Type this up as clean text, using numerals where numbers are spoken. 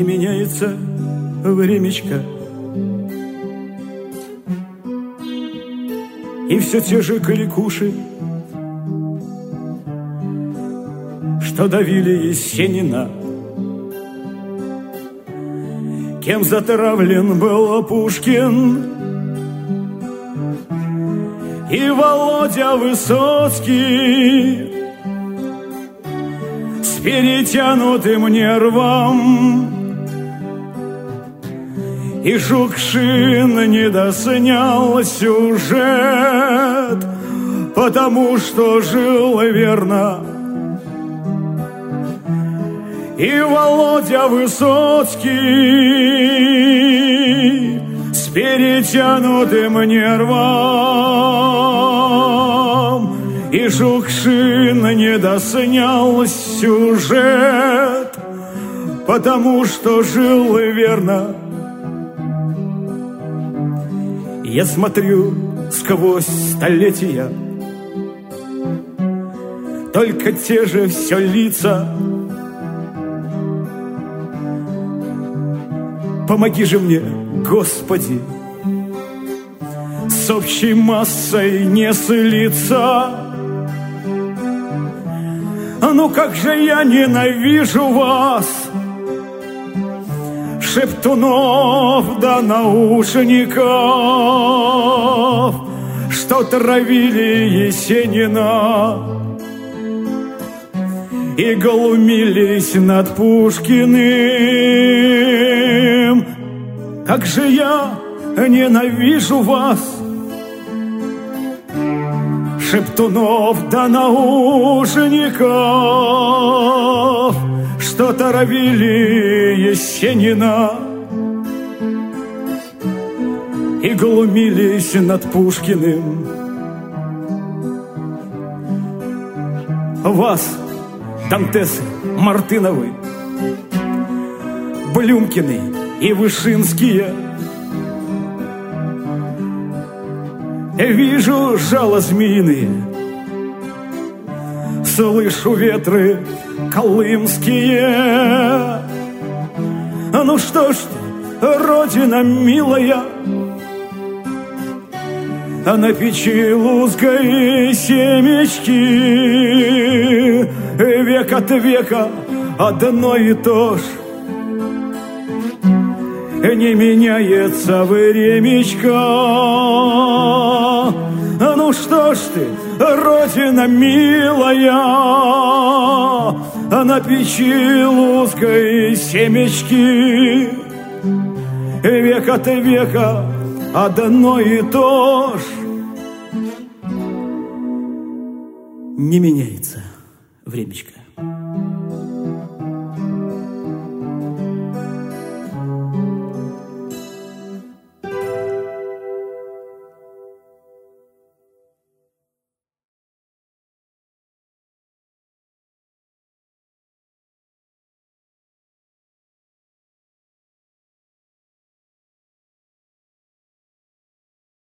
не меняется времечко. И все те же кликуши, что давили Есенина. Кем затравлен был Пушкин и Володя Высоцкий, с перетянутым нервом, и Жукшин не доснял сюжет, потому что жил верно. И Володя Высоцкий с перетянутым нервом, и Жукшин не доснял сюжет, потому что жил верно. Я смотрю сквозь столетия, только те же все лица. Помоги же мне, Господи, с общей массой не слиться. Ну как же я ненавижу вас, шептунов да наушников, что травили Есенина и глумились над Пушкиным. Как же я ненавижу вас, шептунов да наушников, что травили Есенина и глумились над Пушкиным. Вас, Дантесы, Мартыновы, Блюмкины и Вышинские, вижу жало змеиные, слышу ветры колымские. Ну что ж ты, Родина милая, на печи лузгой семечки, век от века одно и то ж, не меняется времечко. Ну что ж ты, Родина милая, на печи лузгой семечки, век от века одно и то ж, не меняется времечко.